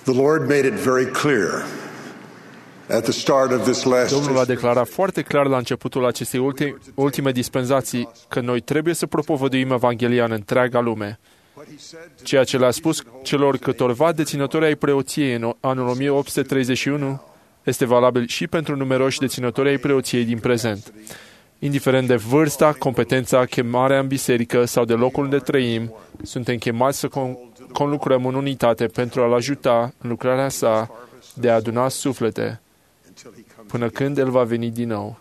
The Lord made it very clear at the start of this last Domnul a declarat foarte clar la începutul acestei ultime dispensații că noi trebuie să propovăduim Evanghelia în întreaga lume. Ceea ce le-a spus celor câtorva deținători ai preoției în anul 1831 este valabil și pentru numeroși deținători ai preoției din prezent. Indiferent de vârsta, competența, chemarea în biserică sau de locul unde trăim, suntem chemați să conlucrăm în unitate pentru a-L ajuta în lucrarea sa de a aduna suflete până când El va veni din nou.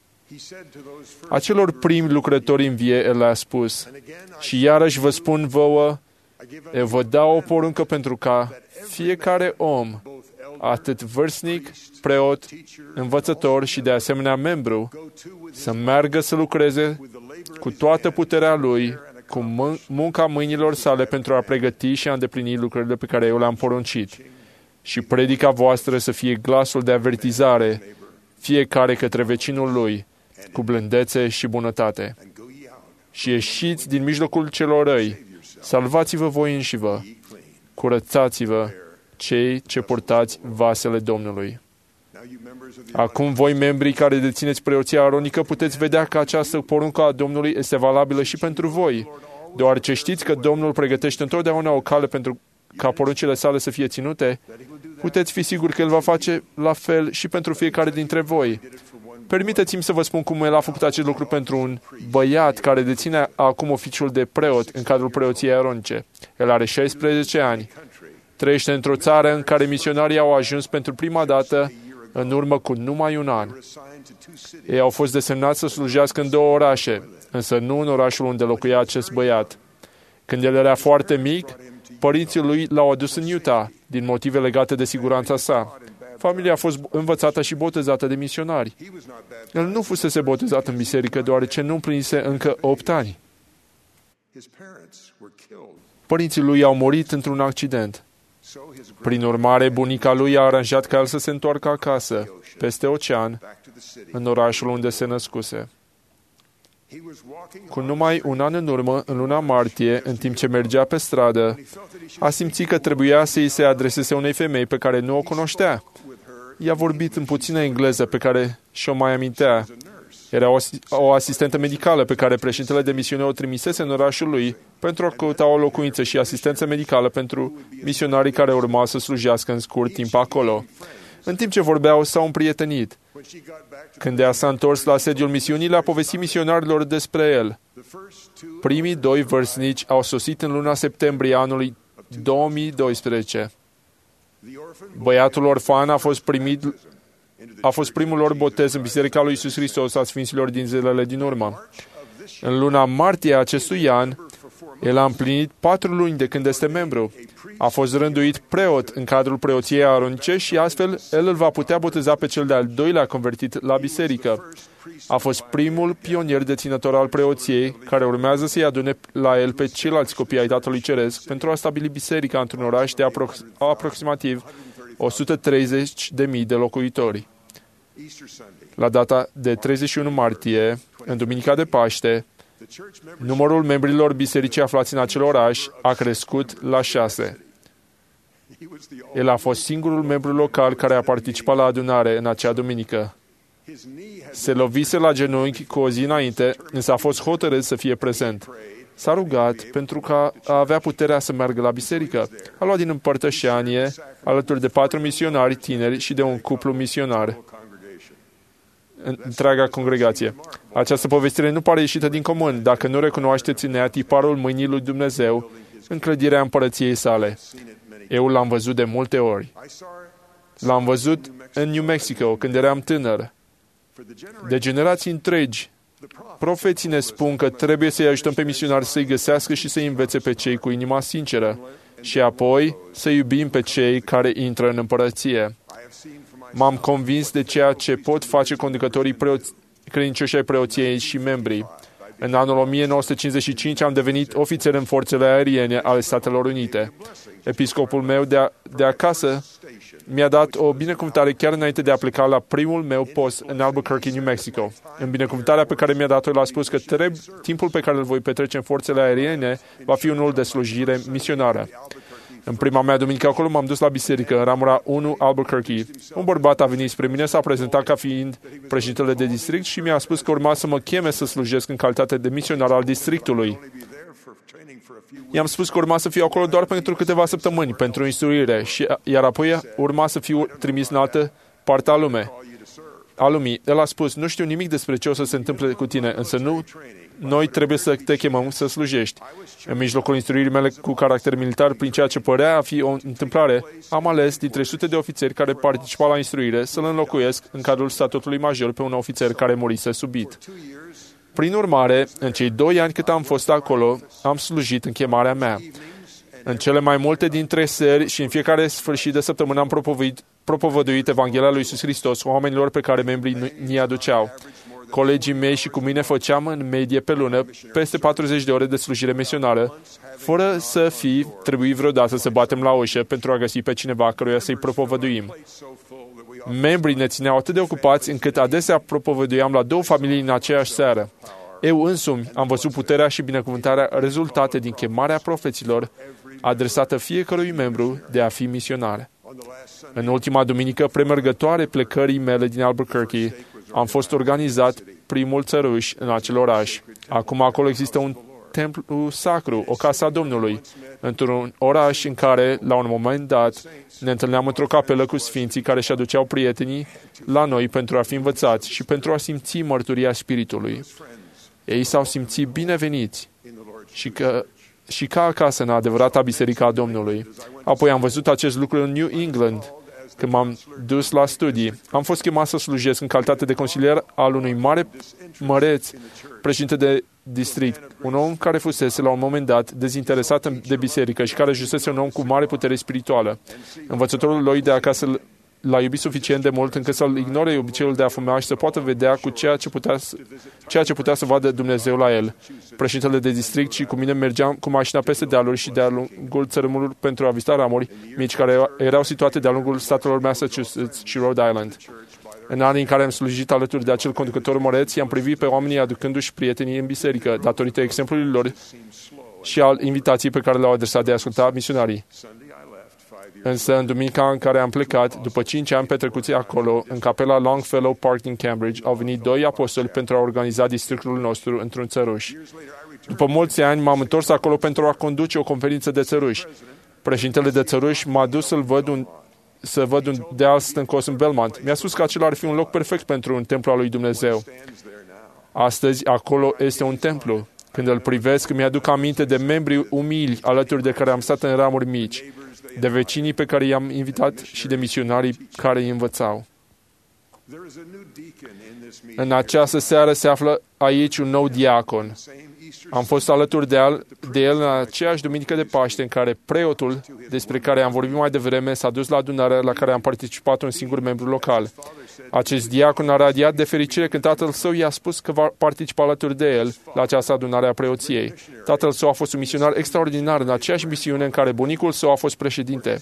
Acelor primi lucrători în vie El le-a spus: și iarăși vă spun vouă, eu vă dau o poruncă pentru ca fiecare om, atât vârstnic, preot, învățător și de asemenea membru, să meargă să lucreze cu toată puterea lui, cu munca mâinilor sale pentru a pregăti și a îndeplini lucrările pe care eu le-am poruncit. Și predica voastră să fie glasul de avertizare, fiecare către vecinul lui, cu blândețe și bunătate. Și ieșiți din mijlocul celor răi, salvați-vă voi înșivă, curățați-vă cei ce purtați vasele Domnului. Acum voi, membrii care dețineți preoția aronică, puteți vedea că această poruncă a Domnului este valabilă și pentru voi, deoarece știți că Domnul pregătește întotdeauna o cale pentru ca poruncile sale să fie ținute, puteți fi siguri că El va face la fel și pentru fiecare dintre voi. Permiteți-mi să vă spun cum El a făcut acest lucru pentru un băiat care deține acum oficiul de preot în cadrul preoției aronice. El are 16 ani. Trăiește într-o țară în care misionarii au ajuns pentru prima dată în urmă cu numai un an. Ei au fost desemnați să slujească în 2 orașe, însă nu în orașul unde locuia acest băiat. Când el era foarte mic, părinții lui l-au adus în Utah, din motive legate de siguranța sa. Familia a fost învățată și botezată de misionari. El nu fusese botezat în biserică, deoarece nu împlinise încă 8 ani. Părinții lui au murit într-un accident. Prin urmare, bunica lui a aranjat ca el să se întoarcă acasă, peste ocean, în orașul unde se născuse. Cu numai un an în urmă, în luna martie, în timp ce mergea pe stradă, a simțit că trebuia să îi se adreseze unei femei pe care nu o cunoștea. I-a vorbit în puțină engleză pe care și-o mai amintea. Era o asistentă medicală pe care președintele de misiune o trimisese în orașul lui pentru a căuta o locuință și asistență medicală pentru misionarii care urma să slujească în scurt timp acolo. În timp ce vorbeau, s-au împrietenit. Când ea s-a întors la sediul misiunii, le-a povestit misionarilor despre el. Primii 2 vârstnici au sosit în luna septembrie anului 2012. Băiatul orfan a fost primul lor botez în Biserica lui Iisus Hristos a Sfinților din zilele din urmă. În luna martie a acestui an, el a împlinit 4 luni de când este membru. A fost rânduit preot în cadrul preoției aronice și astfel el îl va putea boteza pe cel de-al doilea convertit la biserică. A fost primul pionier deținător al preoției care urmează să-i adune la el pe ceilalți copii ai Tatălui Ceresc pentru a stabili biserica într-un oraș de aproximativ 130.000 de locuitori. La data de 31 martie, în Duminica de Paște, numărul membrilor bisericii aflați în acel oraș a crescut la 6. El a fost singurul membru local care a participat la adunare în acea duminică. Se lovise la genunchi cu o zi înainte, însă a fost hotărât să fie prezent. S-a rugat pentru că a avea puterea să meargă la biserică. A luat din împărtășanie alături de 4 misionari tineri și de un cuplu misionar. Întreaga congregație. Această povestire nu pare ieșită din comun dacă nu recunoașteți în ea tiparul mâinii lui Dumnezeu în clădirea împărăției sale. Eu l-am văzut de multe ori. L-am văzut în New Mexico când eram tânăr. De generații întregi, profeții ne spun că trebuie să-i ajutăm pe misionari să-i găsească și să-i învețe pe cei cu inima sinceră și apoi să iubim pe cei care intră în împărăție. M-am convins de ceea ce pot face conducătorii credincioși ai preoției și membrii. În anul 1955 am devenit ofițer în forțele aeriene ale Statelor Unite. Episcopul meu de acasă mi-a dat o binecuvântare chiar înainte de a pleca la primul meu post în Albuquerque, New Mexico. În binecuvântarea pe care mi-a dat-o, el a spus că timpul pe care îl voi petrece în forțele aeriene va fi unul de slujire misionară. În prima mea duminică acolo m-am dus la biserică, în ramura 1 Albuquerque. Un bărbat a venit spre mine, s-a prezentat ca fiind președintele de district și mi-a spus că urma să mă cheme să slujesc în calitate de misionar al districtului. I-am spus că urma să fiu acolo doar pentru câteva săptămâni, pentru instruire, iar apoi urma să fiu trimis în altă parte a lumii. El a spus, nu știu nimic despre ce o să se întâmple cu tine, însă noi trebuie să te chemăm să slujești. În mijlocul instruirii mele cu caracter militar, prin ceea ce părea a fi o întâmplare, am ales dintre sute de ofițeri care participau la instruire să-l înlocuiesc în cadrul statutului major pe un ofițer care murise subit. Prin urmare, în cei 2 ani cât am fost acolo, am slujit în chemarea mea. În cele mai multe dintre seri și în fiecare sfârșit de săptămână am propovăduit Evanghelia lui Iisus Hristos oamenilor pe care membrii ni aduceau. Colegii mei și cu mine făceam în medie pe lună peste 40 de ore de slujire misionară, fără să fi trebuit vreodată să batem la ușă pentru a găsi pe cineva căruia să-i propovăduim. Membrii ne țineau atât de ocupați încât adesea propovăduiam la 2 familii în aceeași seară. Eu însumi am văzut puterea și binecuvântarea rezultate din chemarea profeților adresată fiecărui membru de a fi misionar. În ultima duminică premergătoare plecării mele din Albuquerque, am fost organizat primul țăruș în acel oraș. Acum acolo există un templu sacru, o casă a Domnului, într-un oraș în care, la un moment dat, ne întâlneam într-o capelă cu sfinții care își aduceau prietenii la noi pentru a fi învățați și pentru a simți mărturia Spiritului. Ei s-au simțit bineveniți și ca acasă în adevărata biserică a Domnului. Apoi am văzut acest lucru în New England, când m-am dus la studii. Am fost chemat să slujesc în calitate de consilier al unui măreț președinte de district, un om care fusese la un moment dat dezinteresat de biserică și care ajunsese un om cu mare putere spirituală. Învățătorul lui de acasă l-a iubit suficient de mult încât să-l ignore obiceiul de a fuma și să poată vedea cu ceea ce putea să vadă Dumnezeu la el. Președintele de district și cu mine mergeam cu mașina peste dealuri și de-a lungul țărâmului pentru a vizita ramuri mici care erau situate de-a lungul statelor Massachusetts și Rhode Island. În anii în care am slujit alături de acel conducător măreț, i-am privit pe oamenii aducându-și prietenii în biserică, datorită exemplului lor și al invitației pe care le-au adresat de a asculta misionarii. Însă, în duminica în care am plecat, după 5 ani petrecuți acolo, în capela Longfellow Park din Cambridge, au venit 2 apostoli pentru a organiza districtul nostru într-un țăruș. După mulți ani, m-am întors acolo pentru a conduce o conferință de țăruși. Președintele de țăruși m-a dus să văd un deal stâncos în Belmont. Mi-a spus că acela ar fi un loc perfect pentru un templu al lui Dumnezeu. Astăzi, acolo este un templu. Când îl privesc, mi-aduc aminte de membrii umili alături de care am stat în ramuri mici, de vecinii pe care i-am invitat și de misionarii care îi învățau. În această seară se află aici un nou diacon. Am fost alături de el în aceeași duminică de Paște în care preotul, despre care am vorbit mai devreme, s-a dus la adunarea la care am participat un singur membru local. Acest diacon a radiat de fericire când tatăl său i-a spus că va participa alături de el la această adunare a preoției. Tatăl său a fost un misionar extraordinar în aceeași misiune în care bunicul său a fost președinte.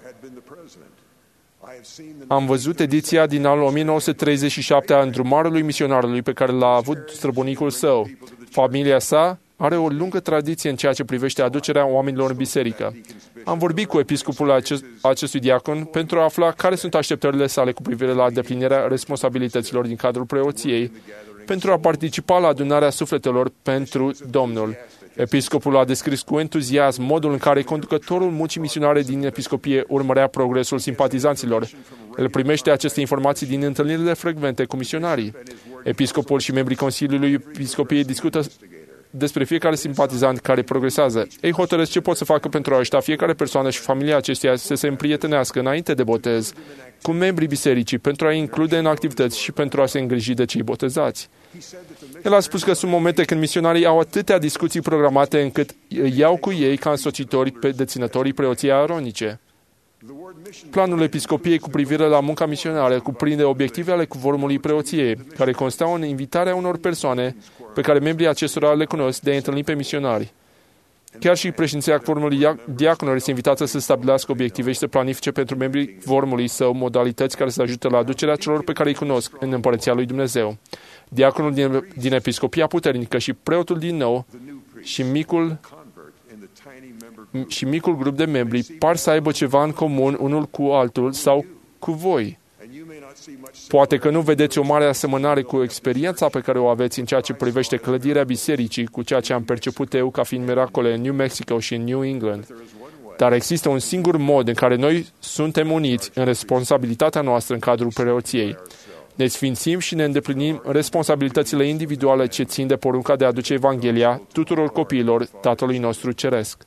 Am văzut ediția din anul 1937 a îndrumarului misionarului pe care l-a avut străbunicul său. Familia sa are o lungă tradiție în ceea ce privește aducerea oamenilor în biserică. Am vorbit cu episcopul acestui diacon pentru a afla care sunt așteptările sale cu privire la îndeplinirea responsabilităților din cadrul preoției pentru a participa la adunarea sufletelor pentru Domnul. Episcopul a descris cu entuziasm modul în care conducătorul muncii misionare din episcopie urmărea progresul simpatizanților. El primește aceste informații din întâlnirile frecvente cu misionarii. Episcopul și membrii Consiliului Episcopiei discută despre fiecare simpatizant care progresează. Ei hotărăsc ce pot să facă pentru a ajuta fiecare persoană și familia acesteia să se împrietenească înainte de botez cu membrii bisericii pentru a include în activități și pentru a se îngriji de cei botezați. El a spus că sunt momente când misionarii au atâtea discuții programate încât iau cu ei ca însoțitori pe deținătorii preoției aronice. Planul episcopiei cu privire la munca misionară cuprinde obiective ale cuvormului preoției, care constau în invitarea unor persoane pe care membrii acestora le cunosc de a întâlni pe misionari. Chiar și președinția cuvormului diaconilor este invitată să stabilească obiective și să planifice pentru membrii cuvormului său modalități care să ajute la aducerea celor pe care îi cunosc în Împărăția lui Dumnezeu. Diaconul din episcopia puternică și preotul din nou și micul și micul grup de membri par să aibă ceva în comun unul cu altul sau cu voi. Poate că nu vedeți o mare asemănare cu experiența pe care o aveți în ceea ce privește clădirea bisericii cu ceea ce am perceput eu ca fiind miracole în New Mexico și în New England. Dar există un singur mod în care noi suntem uniți în responsabilitatea noastră în cadrul preoției. Ne sfințim și ne îndeplinim responsabilitățile individuale ce țin de porunca de a aduce Evanghelia tuturor copiilor Tatălui nostru Ceresc.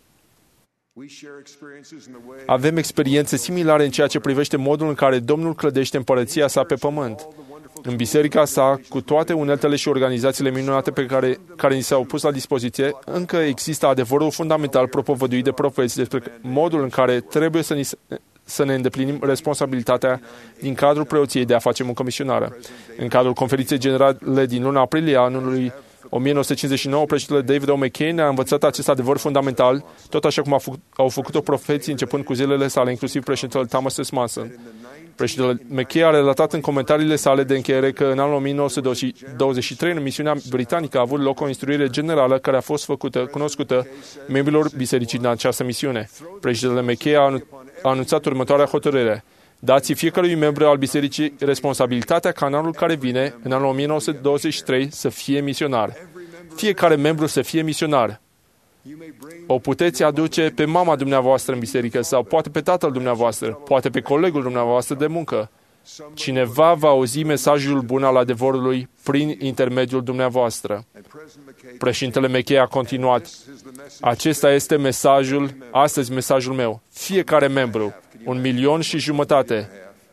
Avem experiențe similare în ceea ce privește modul în care Domnul clădește împărăția sa pe pământ. În biserica sa, cu toate uneltele și organizațiile minunate care ni s-au pus la dispoziție, încă există adevărul fundamental propovăduit de profeți despre modul în care trebuie să ne îndeplinim responsabilitatea din cadrul preoției de a face muncă misionară. În cadrul conferinței generale din luna aprilie anului 1959, președintele David O. McKay ne-a învățat acest adevăr fundamental, tot așa cum au făcut-o profeții începând cu zilele sale, inclusiv președintele Thomas S. Monson. Președintele McKay a relatat în comentariile sale de încheiere că în anul 1923, în misiunea britanică, a avut loc o instruire generală care a fost cunoscută membrilor bisericii din această misiune. Președintele McKay a anunțat următoarea hotărâre: dați fiecărui membru al bisericii responsabilitatea ca în anul care vine, în anul 1923, să fie misionar. Fiecare membru să fie misionar. O puteți aduce pe mama dumneavoastră în biserică sau poate pe tatăl dumneavoastră, poate pe colegul dumneavoastră de muncă. Cineva va auzi mesajul bun al adevărului prin intermediul dumneavoastră. Președintele McKay a continuat: acesta este astăzi mesajul meu. Fiecare membru, 1,5 milion,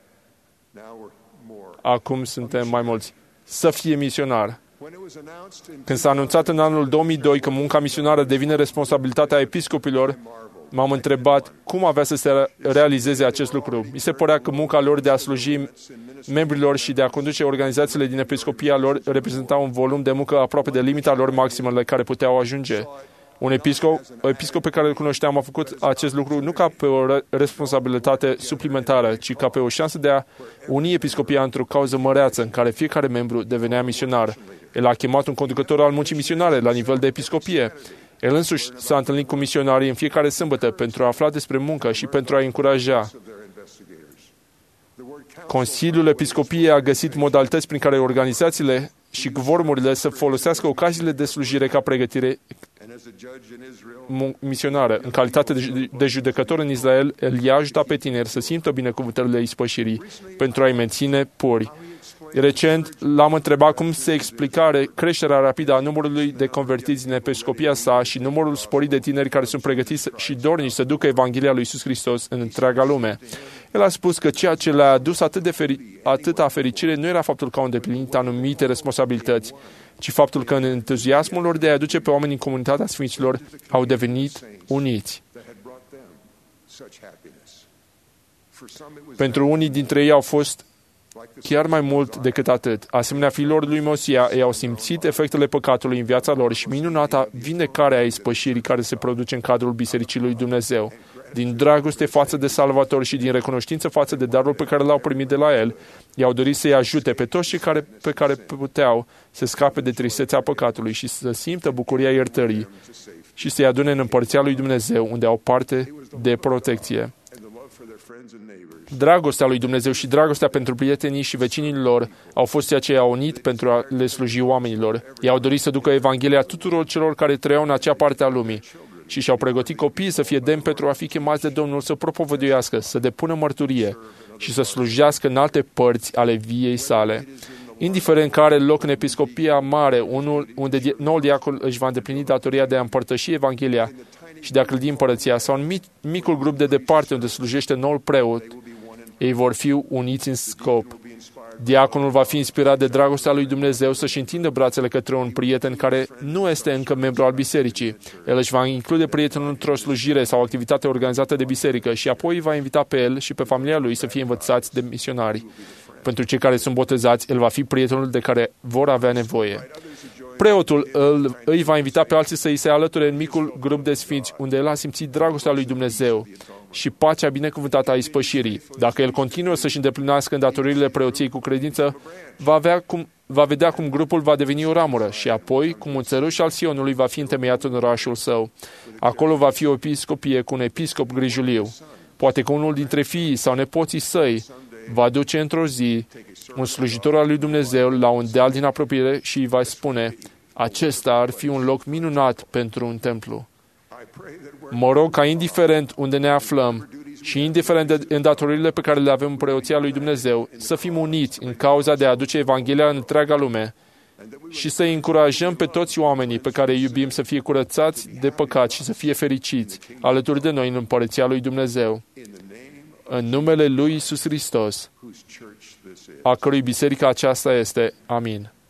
acum suntem mai mulți, să fie misionar. Când s-a anunțat în anul 2002 că munca misionară devine responsabilitatea episcopilor, m-am întrebat cum avea să se realizeze acest lucru. Mi se părea că munca lor de a sluji membrilor și de a conduce organizațiile din episcopia lor reprezenta un volum de muncă aproape de limita lor maximă la care puteau ajunge. Un episcop pe care îl cunoșteam a făcut acest lucru nu ca pe o responsabilitate suplimentară, ci ca pe o șansă de a uni episcopia într-o cauză măreață în care fiecare membru devenea misionar. El a chemat un conducător al muncii misionare la nivel de episcopie. El însuși s-a întâlnit cu misionarii în fiecare sâmbătă pentru a afla despre muncă și pentru a încuraja. Consiliul Episcopiei a găsit modalități prin care organizațiile și guvărnurile să folosească ocaziile de slujire ca pregătire misionară. În calitate de judecător în Israel, el i-a ajutat pe tineri să simtă binecuvântările ispășirii pentru a-i menține puri. Recent l-am întrebat cum se explica creșterea rapidă a numărului de convertiți din episcopia sa și numărul sporit de tineri care sunt pregătiți și dornici să ducă Evanghelia lui Iisus Hristos în întreaga lume. El a spus că ceea ce le-a adus atâta fericire nu era faptul că au îndeplinit anumite responsabilități, ci faptul că în entuziasmul lor de a aduce pe oameni în comunitatea Sfinților au devenit uniți. Pentru unii dintre ei au fost chiar mai mult decât atât. Asemenea fiilor lui Mosia, ei au simțit efectele păcatului în viața lor și minunata vindecare a ispășirii care se produce în cadrul Bisericii lui Dumnezeu. Din dragoste față de Salvator și din recunoștință față de darul pe care l-au primit de la El, i-au dorit să-i ajute pe toți cei pe care puteau să scape de tristețea păcatului și să simtă bucuria iertării și să-i adune în împărția lui Dumnezeu, unde au parte de protecție. Dragostea lui Dumnezeu și dragostea pentru prietenii și vecinii lor au fost ceea ce i-a unit pentru a le sluji oamenilor. I-au dorit să ducă Evanghelia tuturor celor care trăiau în acea parte a lumii și și-au pregătit copiii să fie demni pentru a fi chemați de Domnul să propovăduiască, să depună mărturie și să slujească în alte părți ale viei sale. Indiferent care loc în episcopia mare, unde noul diacon își va îndeplini datoria de a împărtăși Evanghelia și de a clădi împărăția, sau în micul grup de departe unde slujește noul preot, ei vor fi uniți în scop. Diaconul va fi inspirat de dragostea lui Dumnezeu să-și întindă brațele către un prieten care nu este încă membru al bisericii. El își va include prietenul într-o slujire sau activitate organizată de biserică și apoi va invita pe el și pe familia lui să fie învățați de misionari. Pentru cei care sunt botezați, el va fi prietenul de care vor avea nevoie. Preotul îi va invita pe alții să îi se alăture în micul grup de sfinți, unde el a simțit dragostea lui Dumnezeu și pacea binecuvântată a ispășirii. Dacă el continuă să-și îndeplinească îndatoririle preoției cu credință, va vedea cum grupul va deveni o ramură și apoi cum un țăruș al Sionului va fi întemeiat în orașul său. Acolo va fi o episcopie cu un episcop grijuliu. Poate că unul dintre fiii sau nepoții săi va duce într-o zi un slujitor al lui Dumnezeu la un deal din apropiere și îi va spune: acesta ar fi un loc minunat pentru un templu. Mă rog ca, indiferent unde ne aflăm și indiferent de îndatoririle pe care le avem în preoția lui Dumnezeu, să fim uniți în cauza de a aduce Evanghelia în întreaga lume și să îi încurajăm pe toți oamenii pe care îi iubim să fie curățați de păcat și să fie fericiți alături de noi în împărăția lui Dumnezeu. În numele lui Iisus Hristos, a cărui biserică aceasta este. Amin.